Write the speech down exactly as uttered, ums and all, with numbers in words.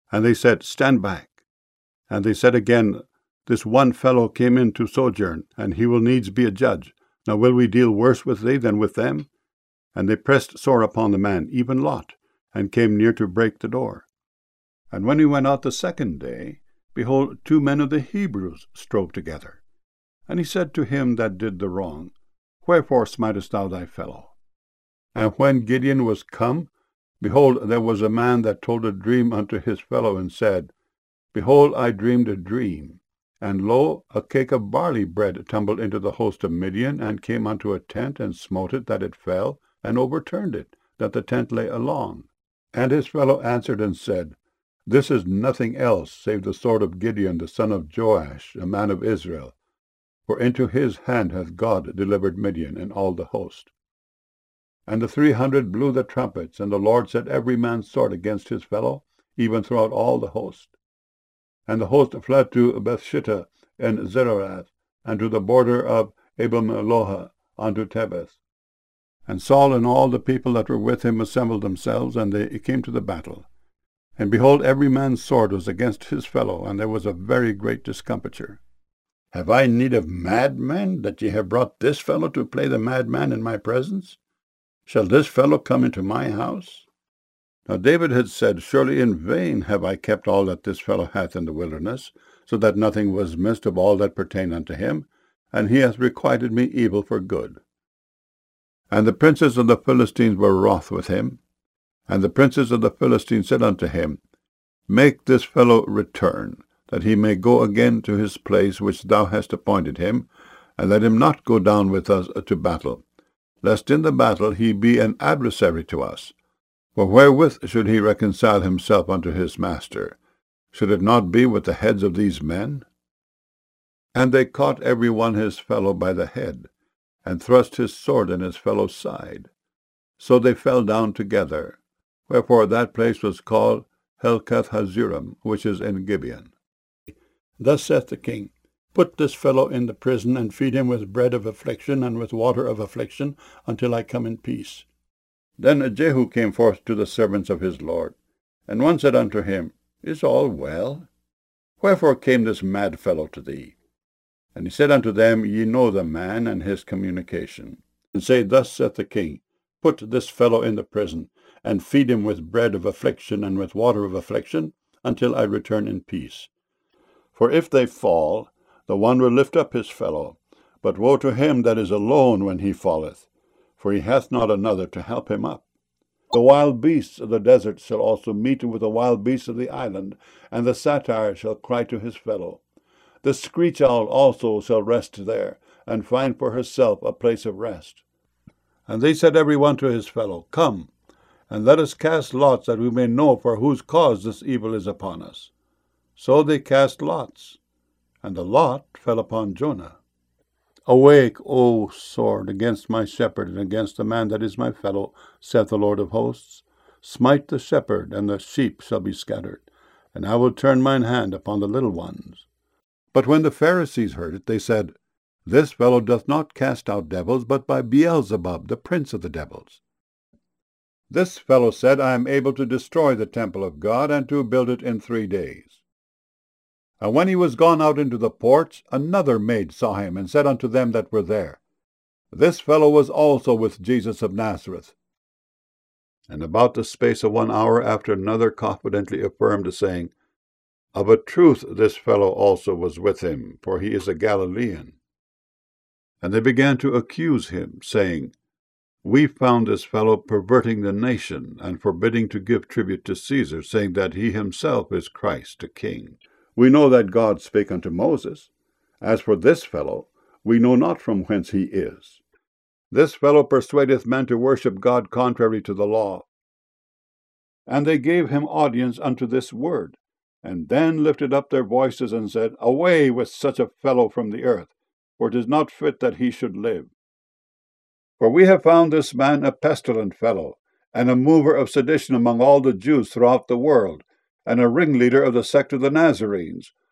And they said, Stand back. And they said again, This one fellow came in to sojourn, and he will needs be a judge. Now will we deal worse with thee than with them? And they pressed sore upon the man, even Lot, and came near to break the door. And when he went out the second day, behold, two men of the Hebrews strove together. And he said to him that did the wrong, Wherefore smitest thou thy fellow? And when Gideon was come, behold, there was a man that told a dream unto his fellow, and said, Behold, I dreamed a dream, and lo, a cake of barley bread tumbled into the host of Midian, and came unto a tent, and smote it, that it fell, and overturned it, that the tent lay along. And his fellow answered and said, This is nothing else save the sword of Gideon the son of Joash, a man of Israel. For into his hand hath God delivered Midian and all the host. And the three hundred blew the trumpets, and the Lord set every man's sword against his fellow, even throughout all the host. And the host fled to Bethshittah and Zererath, and to the border of Abel-meholah unto Tebeth. And Saul and all the people that were with him assembled themselves, and they came to the battle. And behold, every man's sword was against his fellow, and there was a very great discomfiture. Have I need of madmen, that ye have brought this fellow to play the madman in my presence? Shall this fellow come into my house? Now David had said, Surely in vain have I kept all that this fellow hath in the wilderness, so that nothing was missed of all that pertained unto him, and he hath requited me evil for good. And the princes of the Philistines were wroth with him. And the princes of the Philistines said unto him, Make this fellow return, that he may go again to his place which thou hast appointed him, and let him not go down with us to battle, lest in the battle he be an adversary to us. For wherewith should he reconcile himself unto his master? Should it not be with the heads of these men? And they caught every one his fellow by the head, and thrust his sword in his fellow's side. So they fell down together. Wherefore that place was called Helkath-Hazurim, which is in Gibeon. Thus saith the king, Put this fellow in the prison, and feed him with bread of affliction, and with water of affliction, until I come in peace. Then Jehu came forth to the servants of his lord. And one said unto him, Is all well? Wherefore came this mad fellow to thee? And he said unto them, Ye know the man and his communication. And say, Thus saith the king, Put this fellow in the prison, and feed him with bread of affliction and with water of affliction, until I return in peace. For if they fall, the one will lift up his fellow, but woe to him that is alone when he falleth, for he hath not another to help him up. The wild beasts of the desert shall also meet with the wild beasts of the island, and the satyr shall cry to his fellow. The screech owl also shall rest there, and find for herself a place of rest. And they said every one to his fellow, Come, and let us cast lots, that we may know for whose cause this evil is upon us. So they cast lots, and the lot fell upon Jonah. Awake, O sword, against my shepherd, and against the man that is my fellow, saith the Lord of hosts. Smite the shepherd, and the sheep shall be scattered, and I will turn mine hand upon the little ones. But when the Pharisees heard it, they said, This fellow doth not cast out devils, but by Beelzebub, the prince of the devils. This fellow said, I am able to destroy the temple of God, and to build it in three days. And when he was gone out into the porch, another maid saw him, and said unto them that were there, This fellow was also with Jesus of Nazareth. And about the space of one hour after, another confidently affirmed, saying, Of a truth this fellow also was with him, for he is a Galilean. And they began to accuse him, saying, We found this fellow perverting the nation, and forbidding to give tribute to Caesar, saying that he himself is Christ, a king. We know that God spake unto Moses. As for this fellow, we know not from whence he is. This fellow persuadeth men to worship God contrary to the law. And they gave him audience unto this word, and then lifted up their voices, and said, Away with such a fellow from the earth, for it is not fit that he should live. For we have found this man a pestilent fellow, and a mover of sedition among all the Jews throughout the world, and a ringleader of the sect of the Nazarenes,